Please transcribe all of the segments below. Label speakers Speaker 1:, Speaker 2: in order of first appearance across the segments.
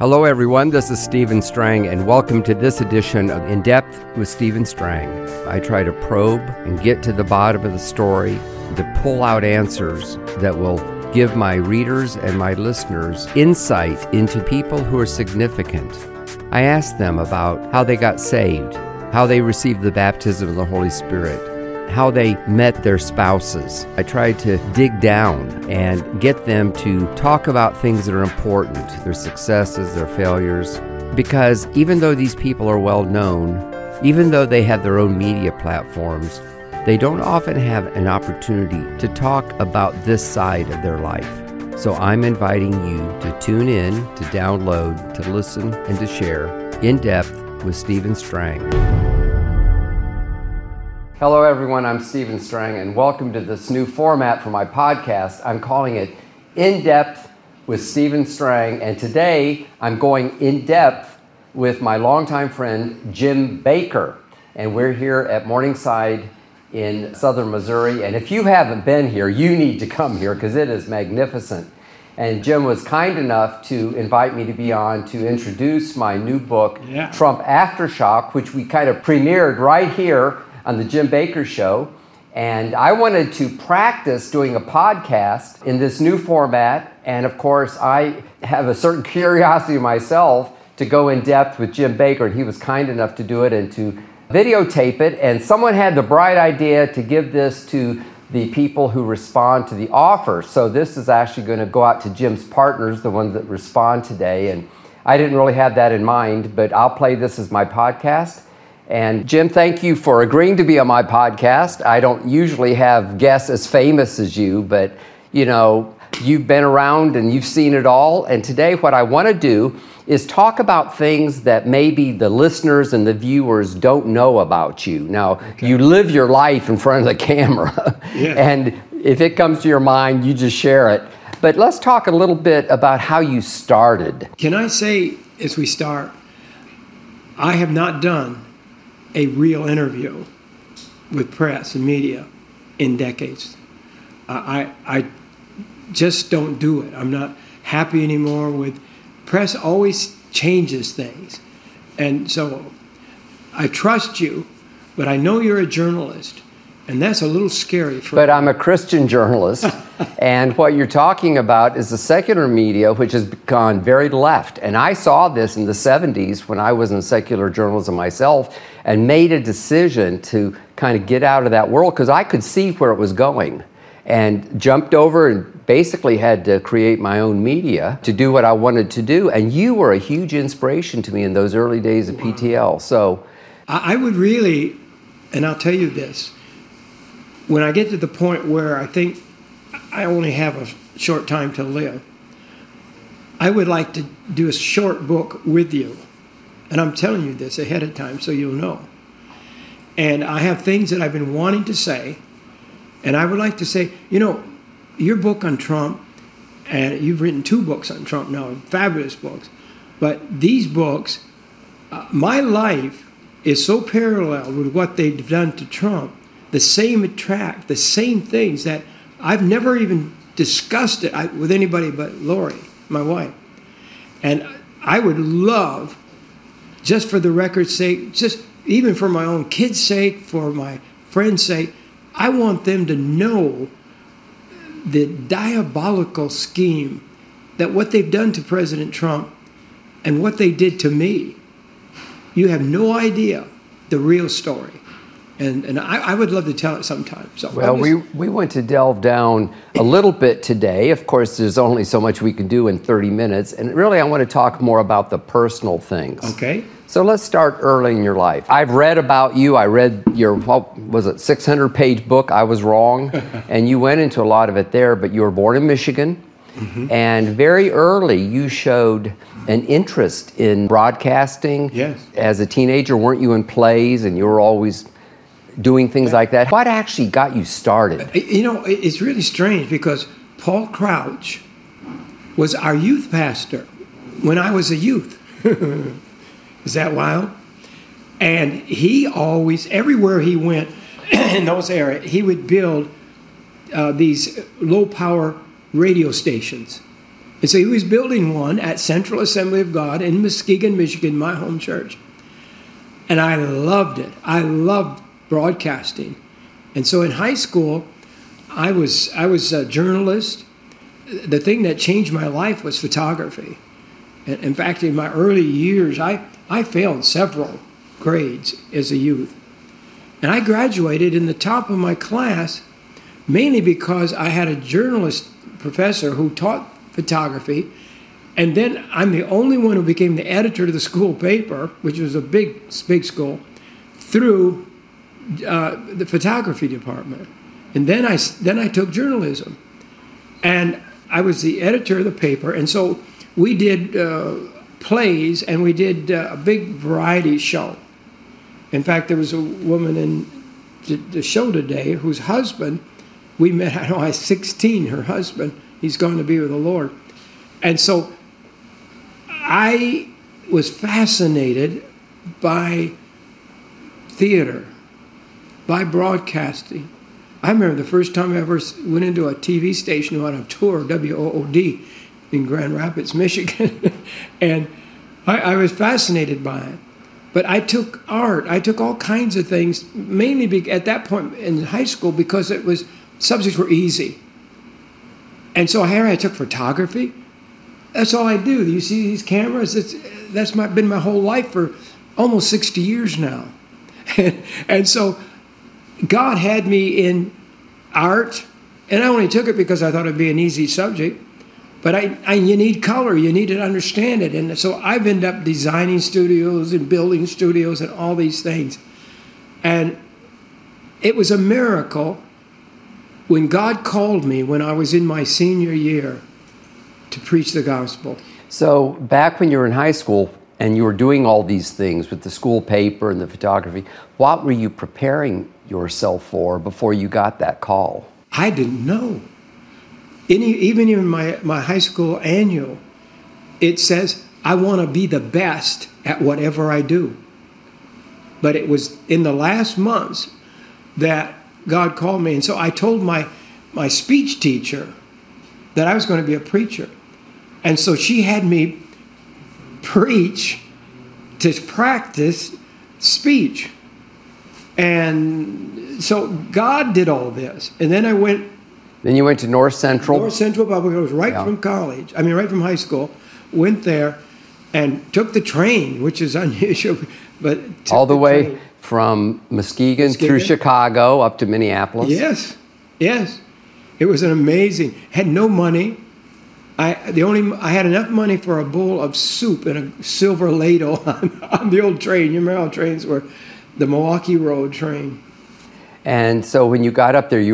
Speaker 1: Hello everyone, this is Stephen Strang and welcome to this edition of In Depth with Stephen Strang. I try to probe and get to the bottom of the story, to pull out answers that will give my readers and my listeners insight into people who are significant. I ask them about how they got saved, how they received the baptism of the Holy Spirit, how they met their spouses. I try to dig down and get them to talk about things that are important, their successes, their failures, because even though these people are well known, even though they have their own media platforms, they don't often have an opportunity to talk about this side of their life. So I'm inviting you to tune in, to download, to listen, and to share In Depth with Stephen Strang. Hello everyone, I'm Stephen Strang and welcome to this new format for my podcast. I'm calling it In Depth with Stephen Strang, and today I'm going in depth with my longtime friend Jim Bakker, and we're here at Morningside in southern Missouri, and if you haven't been here, you need to come here because it is magnificent. And Jim was kind enough to invite me to be on to introduce my new book, Trump Aftershock, which we kind of premiered right here on the Jim Bakker Show. And I wanted to practice doing a podcast in this new format. And of course, I have a certain curiosity myself to go in depth with Jim Bakker. And he was kind enough to do it and to videotape it. And someone had the bright idea to give this to the people who respond to the offer. So this is actually going to go out to Jim's partners, the ones that respond today. And I didn't really have that in mind, but I'll play this as my podcast. And Jim, thank you for agreeing to be on my podcast. I don't usually have guests as famous as you, but you know, you've been around and you've seen it all. And today what I want to do is talk about things that maybe the listeners and the viewers don't know about you. Now, You live your life in front of the camera, and if it comes to your mind, you just share it. But let's talk a little bit about how you started.
Speaker 2: Can I say, as we start, I have not done a real interview with press and media in decades. I just don't do it. I'm not happy anymore with press. Always changes things. And so I trust you, but I know you're a journalist, and that's a little scary for me.
Speaker 1: But I'm a Christian journalist, and what you're talking about is the secular media, which has gone very left. And I saw this in the 70s when I was in secular journalism myself and made a decision to kind of get out of that world because I could see where it was going, and jumped over and basically had to create my own media to do what I wanted to do. And you were a huge inspiration to me in those early days of PTL. So
Speaker 2: I would really, and I'll tell you this, when I get to the point where I think I only have a short time to live, I would like to do a short book with you. And I'm telling you this ahead of time so you'll know. And I have things that I've been wanting to say. And I would like to say, you know, your book on Trump, and you've written 2 books on Trump now, fabulous books. But these books, my life is so parallel with what they've done to Trump. The same things that I've never even discussed it with anybody but Lori, my wife. And I would love, just for the record's sake, just even for my own kids' sake, for my friends' sake, I want them to know the diabolical scheme that what they've done to President Trump and what they did to me. You have no idea the real story. And I would love to tell it sometime. So
Speaker 1: well, we want to delve down a little bit today. Of course, there's only so much we can do in 30 minutes. And really, I want to talk more about the personal things.
Speaker 2: Okay.
Speaker 1: So let's start early in your life. I've read about you. I read your, 600-page book, I Was Wrong. And you went into a lot of it there, but you were born in Michigan. Mm-hmm. And very early, you showed an interest in broadcasting.
Speaker 2: Yes.
Speaker 1: As a teenager, weren't you in plays and you were always doing things like that? What actually got you started?
Speaker 2: You know, it's really strange because Paul Crouch was our youth pastor when I was a youth. Is that wild? And he always, everywhere he went in those areas, he would build these low-power radio stations. And so he was building one at Central Assembly of God in Muskegon, Michigan, my home church. And I loved it. I loved broadcasting. And so in high school, I was a journalist. The thing that changed my life was photography. In fact, in my early years, I failed several grades as a youth. And I graduated in the top of my class mainly because I had a journalist professor who taught photography. And then I'm the only one who became the editor of the school paper, which was a big school, through the photography department. And then I took journalism. And I was the editor of the paper. And so we did plays, and we did a big variety show. In fact, there was a woman in the show today whose husband, we met, I was 16, her husband, he's going to be with the Lord. And so I was fascinated by theater, by broadcasting. I remember the first time I ever went into a TV station on a tour, WOOD, in Grand Rapids, Michigan, and I was fascinated by it. But I took art, I took all kinds of things, mainly at that point in high school because subjects were easy. And so here I took photography. That's all I do. You see these cameras? That's been my whole life for almost 60 years now. And so God had me in art, and I only took it because I thought it'd be an easy subject. But you need color, you need to understand it. And so I've ended up designing studios and building studios and all these things. And it was a miracle when God called me when I was in my senior year to preach the gospel.
Speaker 1: So back when you were in high school and you were doing all these things with the school paper and the photography, what were you preparing yourself for before you got that call?
Speaker 2: I didn't know. Even in my high school annual, it says, I want to be the best at whatever I do. But it was in the last months that God called me. And so I told my speech teacher that I was going to be a preacher. And so she had me preach to practice speech. And so God did all this. And then I went.
Speaker 1: Then you went to North Central.
Speaker 2: North Central Public. I was right from high school. Went there and took the train, which is unusual. But
Speaker 1: all the way from Muskegon through Chicago up to Minneapolis.
Speaker 2: Yes. It was an amazing. Had no money. I had enough money for a bowl of soup and a silver ladle on the old train. You remember how trains were, the Milwaukee Road train. And
Speaker 1: so when you got up there,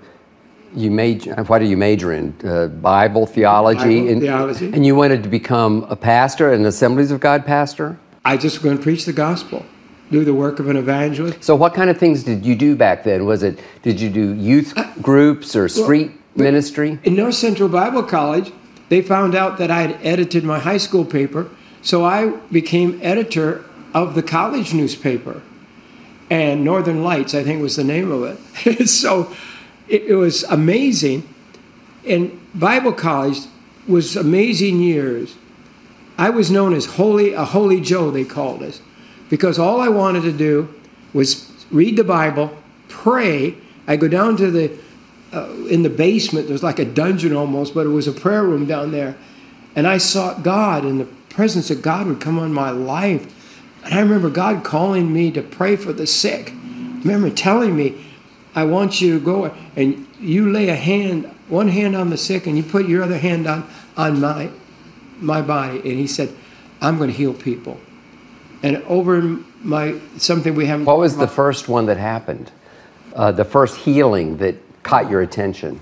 Speaker 1: what do you major in? Bible, theology?
Speaker 2: Theology.
Speaker 1: And you wanted to become a pastor, an Assemblies of God pastor?
Speaker 2: I just was going to preach the gospel, do the work of an evangelist.
Speaker 1: So what kind of things did you do back then? Did you do youth groups or street ministry?
Speaker 2: In North Central Bible College, they found out that I had edited my high school paper, so I became editor of the college newspaper. And Northern Lights, I think was the name of it. So it was amazing. And Bible college was amazing years. I was known as a Holy Joe, they called us, because all I wanted to do was read the Bible, pray. I go down to in the basement. There was like a dungeon almost, but it was a prayer room down there. And I sought God, and the presence of God would come on my life. And I remember God calling me to pray for the sick. I remember telling me, I want you to go and you lay one hand on the sick, and you put your other hand on my body. And he said, I'm going to heal people. And something we haven't.
Speaker 1: What was the first one that happened? The first healing that caught your attention?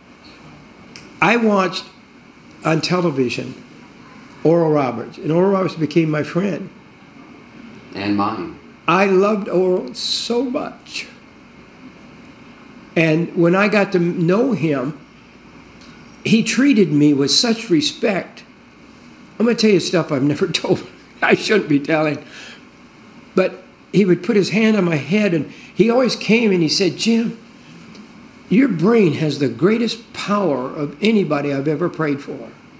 Speaker 2: I watched on television Oral Roberts, and Oral Roberts became my friend.
Speaker 1: And mine.
Speaker 2: I loved Oral so much. And when I got to know him, he treated me with such respect. I'm going to tell you stuff I've never told. I shouldn't be telling. But he would put his hand on my head, and he always came and he said, Jim, your brain has the greatest power of anybody I've ever prayed for.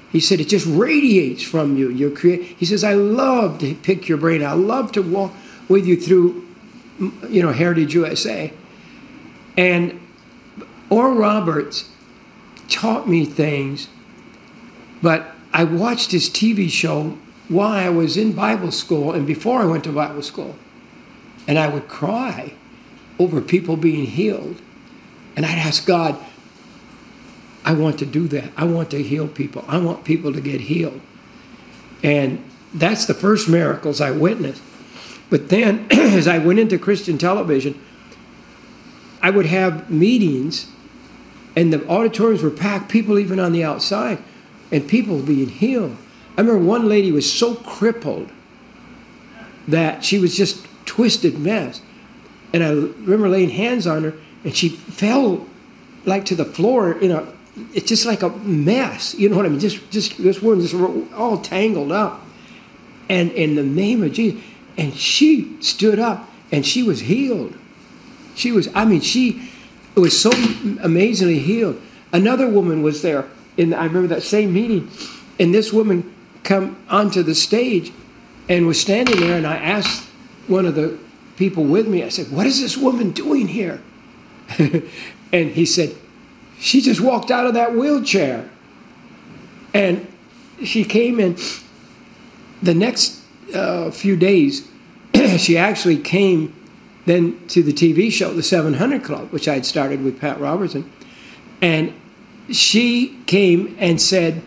Speaker 2: He said, it just radiates from you. He says, I love to pick your brain. I love to walk with you through, Heritage USA. And Oral Roberts taught me things, but I watched his TV show while I was in Bible school and before I went to Bible school. And I would cry over people being healed. And I'd ask God, I want to do that. I want to heal people. I want people to get healed. And that's the first miracles I witnessed. But then, as I went into Christian television, I would have meetings, and the auditoriums were packed, people even on the outside, and people being healed. I remember one lady was so crippled that she was just a twisted mess. And I remember laying hands on her, and she fell like to the floor it's just like a mess. You know what I mean? Just this woman just all tangled up. And in the name of Jesus, and she stood up and she was healed. She was so amazingly healed. Another woman was there, and I remember that same meeting, and this woman come onto the stage and was standing there, and I asked one of the people with me, I said, what is this woman doing here? And he said, she just walked out of that wheelchair. And she came in the next few days. She actually came then to the TV show, The 700 Club, which I had started with Pat Robertson. And she came and said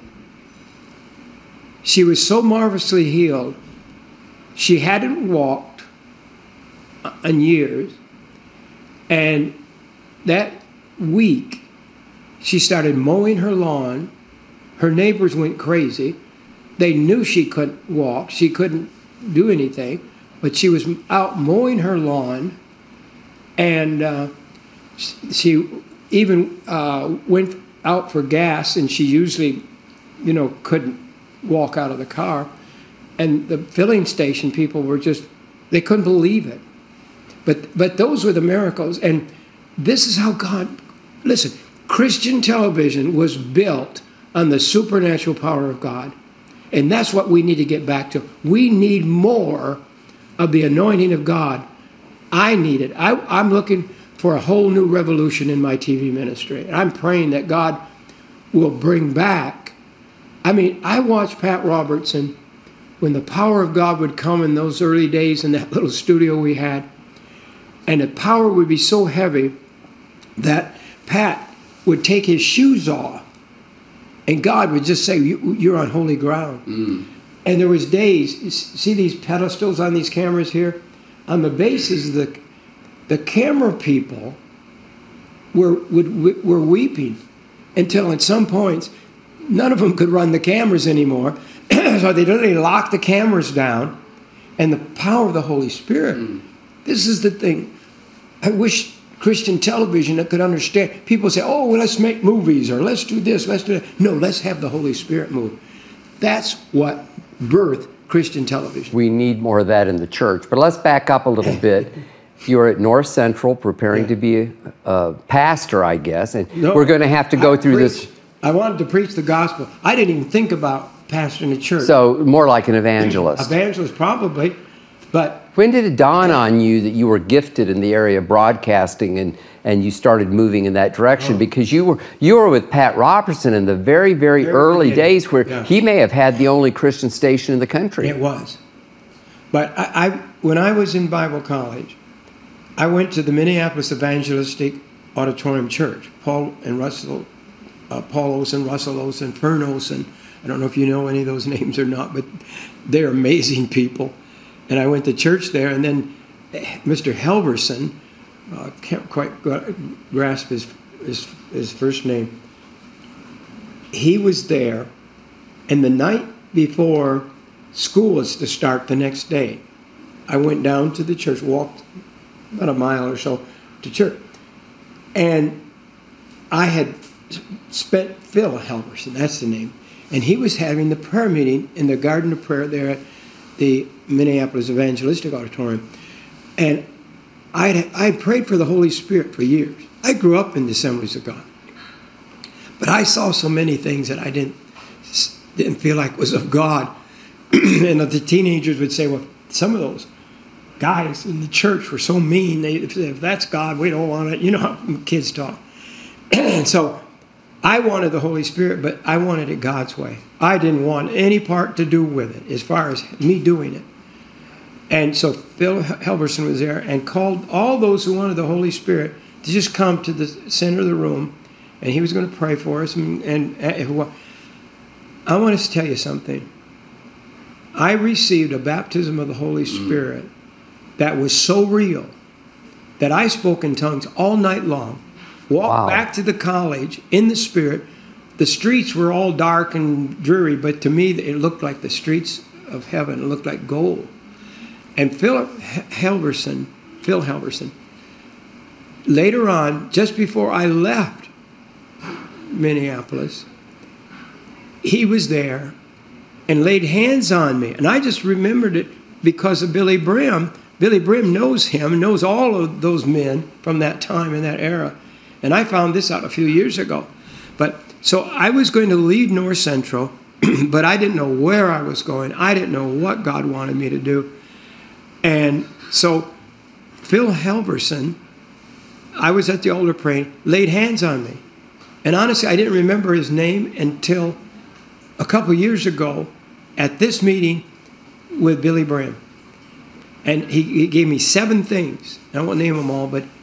Speaker 2: she was so marvelously healed. She hadn't walked in years. And that week, she started mowing her lawn. Her neighbors went crazy. They knew she couldn't walk. She couldn't do anything. But she was out mowing her lawn. And she even went out for gas. And she usually, couldn't walk out of the car. And the filling station people were they couldn't believe it. But those were the miracles. And this is how God, listen, Christian television was built on the supernatural power of God. And that's what we need to get back to. We need more of the anointing of God. I need it. I'm looking for a whole new revolution in my TV ministry. And I'm praying that God will bring back. I watched Pat Robertson when the power of God would come in those early days in that little studio we had. And the power would be so heavy that Pat would take his shoes off, and God would just say, you're on holy ground. Mm. And there was days, you see these pedestals on these cameras here? On the bases, the camera people were weeping until at some points, none of them could run the cameras anymore. So they literally locked the cameras down, and the power of the Holy Spirit. Mm. This is the thing. I wish Christian television that could understand. People say, oh, well, let's make movies, or let's do this, let's do that. No, let's have the Holy Spirit move. That's what birthed Christian television.
Speaker 1: We need more of that in the church. But let's back up a little bit. You're at North Central preparing to be a pastor, I guess, and we're going to have to go through this.
Speaker 2: I wanted to preach the gospel. I didn't even think about pastoring a church.
Speaker 1: So more like an evangelist.
Speaker 2: Evangelist, probably, but...
Speaker 1: When did it dawn on you that you were gifted in the area of broadcasting and you started moving in that direction? Because you were with Pat Robertson in the very, very early days where he may have had the only Christian station in the country.
Speaker 2: It was. But when I was in Bible college, I went to the Minneapolis Evangelistic Auditorium Church. Paul Olson, Russell Olson, Fern Olson. I don't know if you know any of those names or not, but they're amazing people. And I went to church there, and then Mr. Helverson, can't quite grasp his first name, he was there, and the night before school was to start the next day, I went down to the church, walked about a mile or so to church, and I had spent Phil Helverson, that's the name, and he was having the prayer meeting in the Garden of Prayer there at the Minneapolis Evangelistic Auditorium. And I prayed for the Holy Spirit for years. I grew up in the Assemblies of God. But I saw so many things that I didn't didn't feel like was of God. And the teenagers would say, well, some of those guys in the church were so mean. If that's God, we don't want it. You know how kids talk. And so I wanted the Holy Spirit, but I wanted it God's way. I didn't want any part to do with it as far as me doing it. And so Phil Helverson was there and called all those who wanted the Holy Spirit to just come to the center of the room, and he was going to pray for us. And I want to tell you something. I received a baptism of the Holy Spirit that was so real that I spoke in tongues all night long. Walked back to the college in the Spirit. The streets were all dark and dreary, but to me it looked like the streets of heaven. It looked like gold. And Phil Helverson, later on, just before I left Minneapolis, he was there and laid hands on me. And I just remembered it because of Billy Brim. Billy Brim knows him, knows all of those men from that time and that era. And I found this out a few years ago. But so I was going to leave North Central, but I didn't know where I was going. I didn't know what God wanted me to do. And so Phil Helverson, I was at the altar praying, laid hands on me. And honestly, I didn't remember his name until a couple years ago at this meeting with Billy Brim. And he gave me 7 things. I won't name them all, but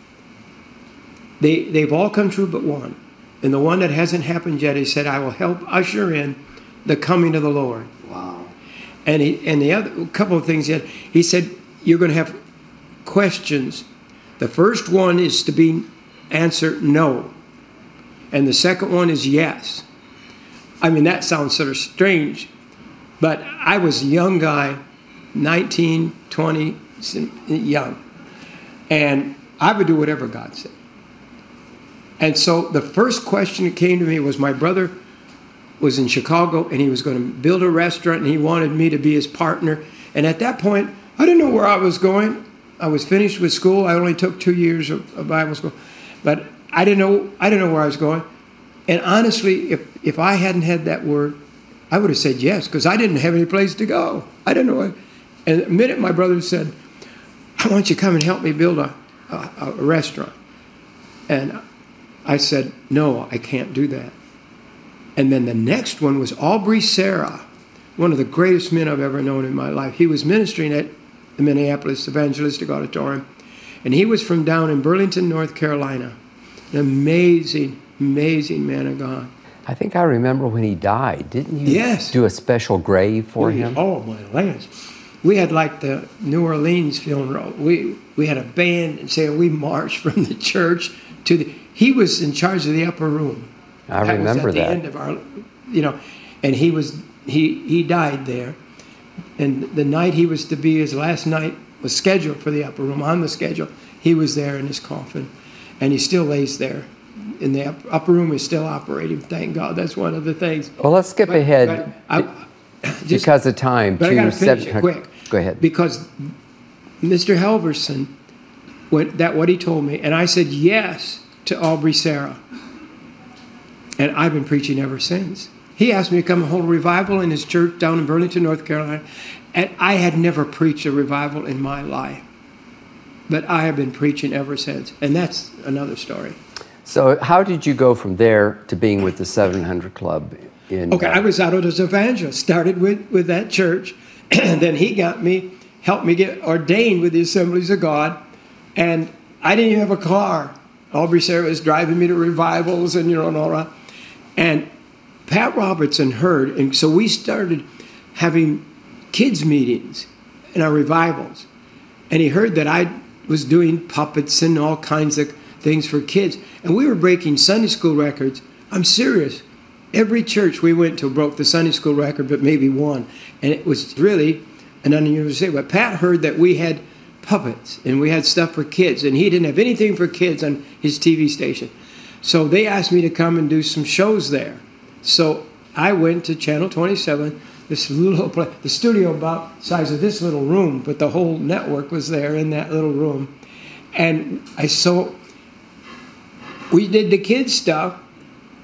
Speaker 2: they've all come true but one. And the one that hasn't happened yet, he said, I will help usher in the coming of the Lord.
Speaker 1: Wow.
Speaker 2: And the other couple of things he said, you're going to have questions. The first one is to be answered no. And the second one is yes. I mean, that sounds sort of strange, but I was a young guy, 19, 20, young. And I would do whatever God said. And so the first question that came to me was my brother was in Chicago, and he was going to build a restaurant, and he wanted me to be his partner. And at that point, I didn't know where I was going. I was finished with school. I only took 2 years of Bible school. But I didn't know where I was going. And honestly, if I hadn't had that word, I would have said yes, because I didn't have any place to go. I didn't know. And the minute my brother said, I want you to come and help me build a restaurant. And I said, no, I can't do that. And then the next one was Aubrey Sarah, one of the greatest men I've ever known in my life. He was ministering at the Minneapolis Evangelistic Auditorium. And he was from down in Burlington, North Carolina. An amazing, amazing man of God.
Speaker 1: I think I remember when he died. Didn't you
Speaker 2: Yes.
Speaker 1: do a special grave for him?
Speaker 2: Oh, my lands. We had like the New Orleans funeral. We had a band and say we marched from the church to the... He was in charge of the upper room.
Speaker 1: I remember that.
Speaker 2: Was at the end of our, and he died there. And the night he was to be, his last night was scheduled for the upper room, on the schedule. He was there in his coffin, and he still lays there. And the upper room is still operating. Thank God. That's one of the things.
Speaker 1: Well, let's skip ahead because of time.
Speaker 2: But I got to finish it quick.
Speaker 1: Go ahead.
Speaker 2: Because Mr. Helverson, what he told me, and I said yes to Aubrey Sarah. And I've been preaching ever since. He asked me to come and hold a revival in his church down in Burlington, North Carolina. And I had never preached a revival in my life. But I have been preaching ever since. And that's another story.
Speaker 1: So how did you go from there to being with the 700 Club?
Speaker 2: I was out as an evangelist. Started with that church. And then he helped me get ordained with the Assemblies of God. And I didn't even have a car. Aubrey Sarah was driving me to revivals and all that. And Pat Robertson heard, and so we started having kids meetings in our revivals. And he heard that I was doing puppets and all kinds of things for kids. And we were breaking Sunday school records. I'm serious. Every church we went to broke the Sunday school record, but maybe one. And it was really an unusual thing. But Pat heard that we had puppets and we had stuff for kids, and he didn't have anything for kids on his TV station. So they asked me to come and do some shows there. So I went to Channel 27, this little place, the studio about the size of this little room, but the whole network was there in that little room. And we did the kids stuff,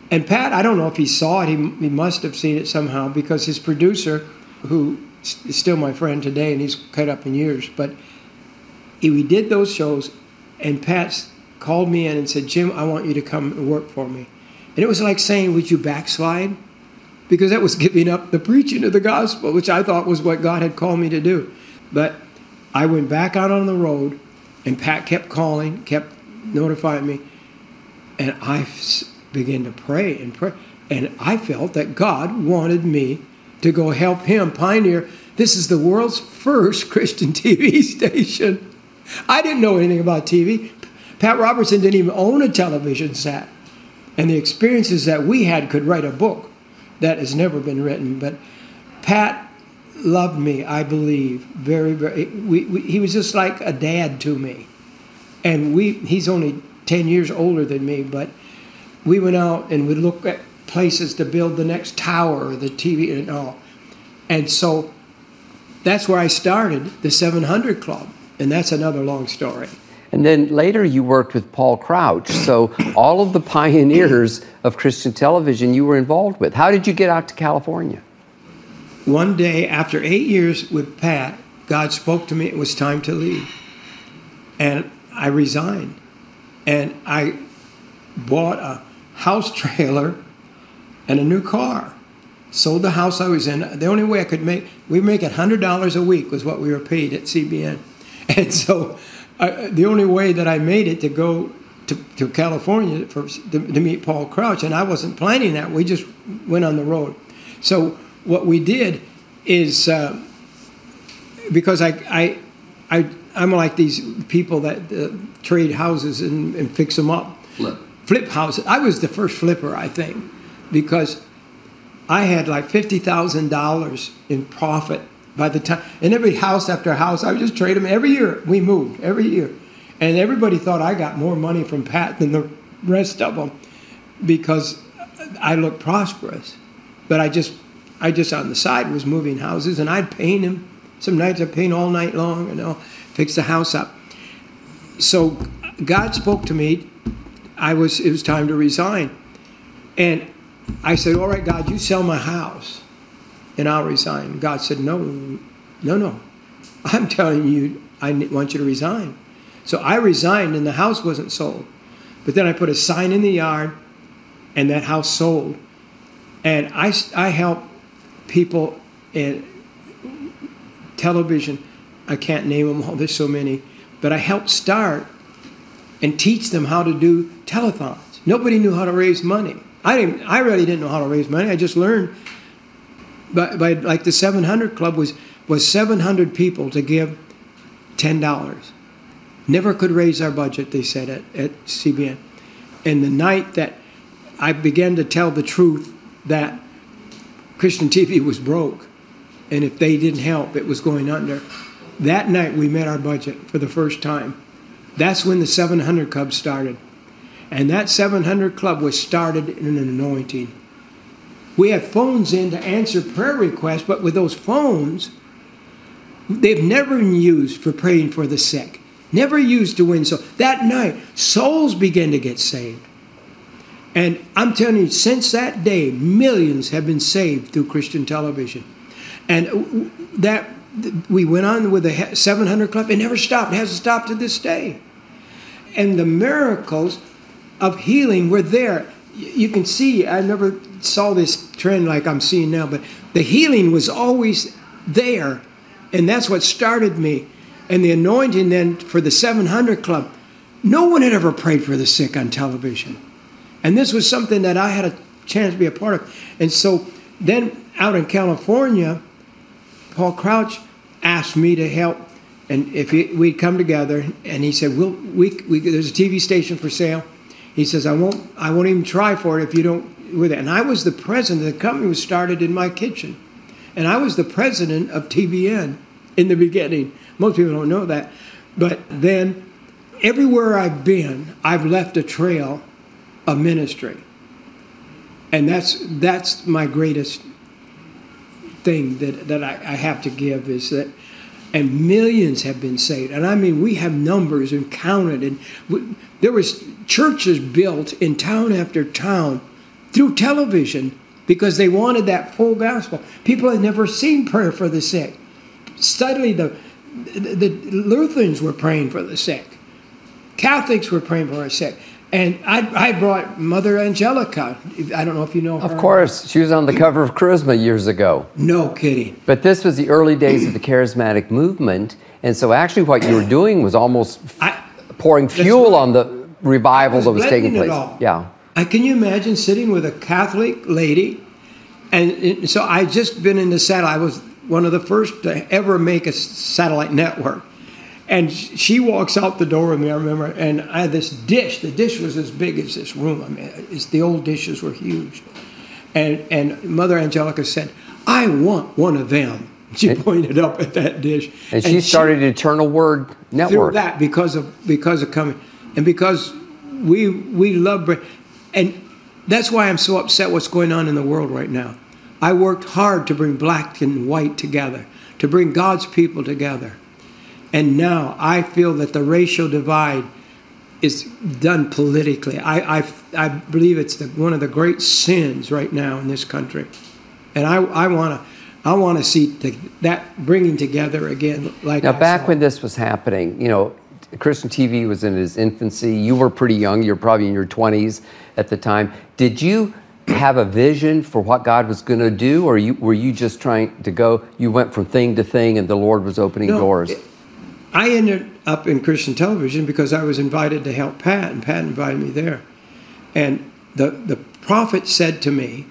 Speaker 2: And Pat, I don't know if he saw it. He must have seen it somehow, because his producer, who is still my friend today, and he's cut up in years, but we did those shows, and Pat called me in and said, Jim, I want you to come and work for me. And it was like saying, would you backslide? Because that was giving up the preaching of the gospel, which I thought was what God had called me to do. But I went back out on the road, and Pat kept calling, kept notifying me, and I began to pray and pray. And I felt that God wanted me to go help him pioneer. This is the world's first Christian TV station. I didn't know anything about TV. Pat Robertson didn't even own a television set. And the experiences that we had could write a book that has never been written. But Pat loved me, I believe, very, very. He was just like a dad to me. And he's only 10 years older than me, but we went out and would look at places to build the next tower, the TV and all. And so that's where I started the 700 Club. And that's another long story.
Speaker 1: And then later you worked with Paul Crouch. So all of the pioneers of Christian television you were involved with. How did you get out to California?
Speaker 2: One day, after 8 years with Pat, God spoke to me. It was time to leave. And I resigned. And I bought a house trailer and a new car. Sold the house I was in. The only way I could we were making $100 a week was what we were paid at CBN. And so the only way that I made it to go to California to meet Paul Crouch, and I wasn't planning that. We just went on the road. So what we did is, because I'm like these people that trade houses and fix them up. Flip houses. I was the first flipper, I think, because I had like $50,000 in profit by the time, and every house after house, I would just trade them. Every year, we moved, every year. And everybody thought I got more money from Pat than the rest of them because I looked prosperous. But I just on the side was moving houses, and I'd paint him. Some nights I'd paint all night long, fix the house up. So God spoke to me. It was time to resign. And I said, all right, God, you sell my house and I'll resign. God said, no. I'm telling you, I want you to resign. So I resigned and the house wasn't sold. But then I put a sign in the yard and that house sold. And I help people in television. I can't name them all, there's so many. But I helped start and teach them how to do telethons. Nobody knew how to raise money. I really didn't know how to raise money. I just learned. But like the 700 Club was 700 people to give $10. Never could raise our budget, they said at CBN. And the night that I began to tell the truth that Christian TV was broke, and if they didn't help, it was going under, that night we met our budget for the first time. That's when the 700 Club started. And that 700 Club was started in an anointing. We had phones in to answer prayer requests, but with those phones, they've never been used for praying for the sick. Never used to win souls. That night, souls began to get saved. And I'm telling you, since that day, millions have been saved through Christian television. And that we went on with the 700 Club. It never stopped. It hasn't stopped to this day. And the miracles of healing were there. You can see, I never saw this trend like I'm seeing now, but the healing was always there. And that's what started me. And the anointing then for the 700 Club, no one had ever prayed for the sick on television. And this was something that I had a chance to be a part of. And so then out in California, Paul Crouch asked me to help. And if we'd come together, and he said, there's a TV station for sale. He says, I won't even try for it if you don't with it. And I was the president. The company was started in my kitchen. And I was the president of TBN in the beginning. Most people don't know that. But then everywhere I've been, I've left a trail of ministry. And that's my greatest thing that I have to give is that, and millions have been saved. And I mean, we have numbers and counted. And there was churches built in town after town through television because they wanted that full gospel. People had never seen prayer for the sick. Suddenly, the Lutherans were praying for the sick. Catholics were praying for the sick. And I brought Mother Angelica. I don't know if you know her.
Speaker 1: Of course. She was on the cover of Charisma years ago.
Speaker 2: No kidding.
Speaker 1: But this was the early days of the charismatic movement. And so actually what you were doing was almost pouring fuel on the revival that was taking place. Yeah.
Speaker 2: Can you imagine sitting with a Catholic lady? And so I just been in the satellite. I was one of the first to ever make a satellite network. And she walks out the door with me, I remember, and I had this dish. The dish was as big as this room. I mean, the old dishes were huge. And Mother Angelica said, I want one of them. She pointed up at that dish.
Speaker 1: And she started Eternal Word Network.
Speaker 2: Through that, because of coming. And because we love bread. And that's why I'm so upset what's going on in the world right now. I worked hard to bring black and white together, to bring God's people together. And now I feel that the racial divide is done politically. I believe it's one of the great sins right now in this country. And I want to see that bringing together again. Now,
Speaker 1: back when this was happening, Christian TV was in its infancy. You were pretty young. You were probably in your 20s at the time. Did you have a vision for what God was going to do, or were you just trying to go? You went from thing to thing, and the Lord was opening doors.
Speaker 2: I ended up in Christian television because I was invited to help Pat, and Pat invited me there. And the prophet said to me,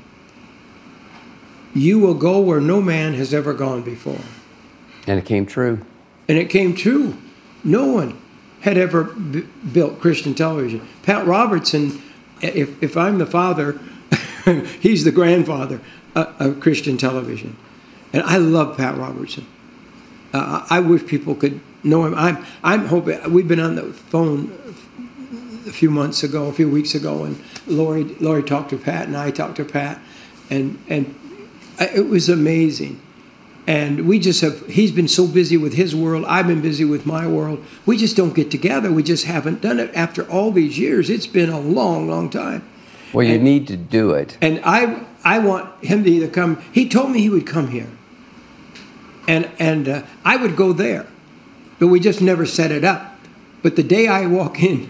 Speaker 2: you will go where no man has ever gone before.
Speaker 1: And it came true.
Speaker 2: And it came true. No one had ever built Christian television. Pat Robertson, if I'm the father, he's the grandfather of Christian television. And I love Pat Robertson. I wish people could know him. I'm hoping. We've been on the phone a few weeks ago, and Lori talked to Pat, and I talked to Pat, and it was amazing. And he's been so busy with his world. I've been busy with my world. We just don't get together. We just haven't done it after all these years. It's been a long, long time.
Speaker 1: Well, you need to do it.
Speaker 2: And I want him to either come. He told me he would come here. And I would go there. But we just never set it up. But the day I walk in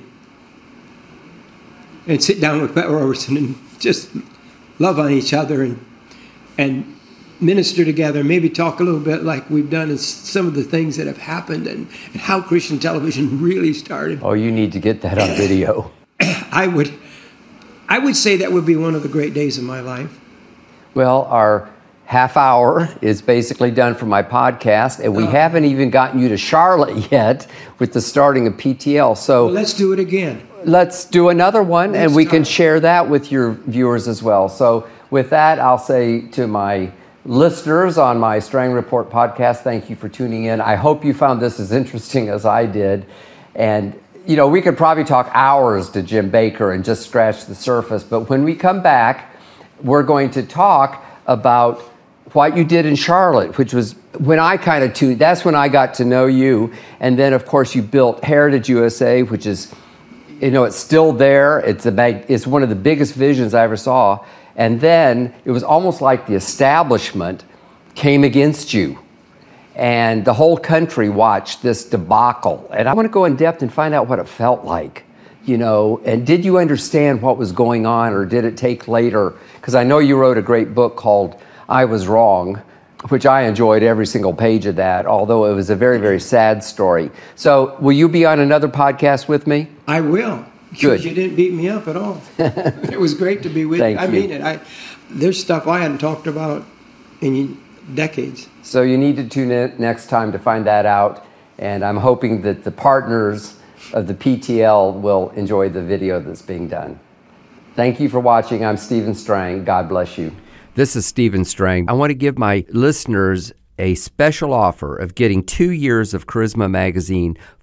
Speaker 2: and sit down with Pat Robertson and just love on each other and minister together, maybe talk a little bit like we've done in some of the things that have happened and how Christian television really started.
Speaker 1: Oh, you need to get that on video.
Speaker 2: I would say that would be one of the great days of my life.
Speaker 1: Well, our half hour is basically done for my podcast, and we haven't even gotten you to Charlotte yet with the starting of PTL. So
Speaker 2: let's do it again.
Speaker 1: Let's do another one, and we can share that with your viewers as well. So with that, I'll say to my listeners on my Strang Report podcast, thank you for tuning in. I hope you found this as interesting as I did. And, we could probably talk hours to Jim Bakker and just scratch the surface. But when we come back, we're going to talk about what you did in Charlotte, which was when I kind of tuned. That's when I got to know you. And then, of course, you built Heritage USA, which is, it's still there. It's one of the biggest visions I ever saw. And then it was almost like the establishment came against you. And the whole country watched this debacle. And I want to go in depth and find out what it felt like, and did you understand what was going on, or did it take later? Because I know you wrote a great book called I Was Wrong, which I enjoyed every single page of that, although it was a very, very sad story. So will you be on another podcast with me?
Speaker 2: I will.
Speaker 1: Good.
Speaker 2: You didn't beat me up at all. It was great to be with you. I mean it. There's stuff I hadn't talked about in decades.
Speaker 1: So you need to tune in next time to find that out. And I'm hoping that the partners of the PTL will enjoy the video that's being done. Thank you for watching. I'm Stephen Strang. God bless you. This is Stephen Strang. I want to give my listeners a special offer of getting 2 years of Charisma Magazine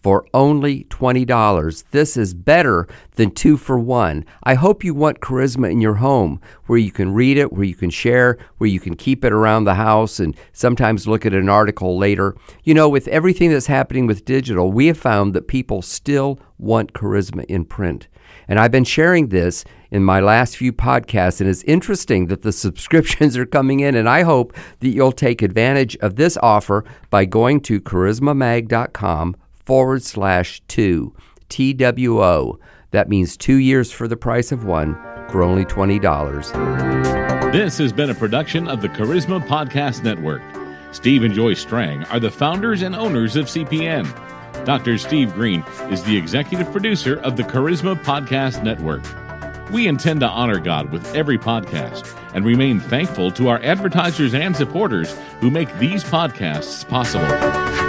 Speaker 1: for only $20. This is better than 2 for 1. I hope you want Charisma in your home, where you can read it, where you can share, where you can keep it around the house and sometimes look at an article later. You know, with everything that's happening with digital, we have found that people still want Charisma in print. And I've been sharing this in my last few podcasts, and it's interesting that the subscriptions are coming in, and I hope that you'll take advantage of this offer by going to charismamag.com/2, TWO. That means 2 years for the price of one for only $20.
Speaker 3: This has been a production of the Charisma Podcast Network. Steve and Joyce Strang are the founders and owners of CPN. Dr. Steve Green is the executive producer of the Charisma Podcast Network. We intend to honor God with every podcast and remain thankful to our advertisers and supporters who make these podcasts possible.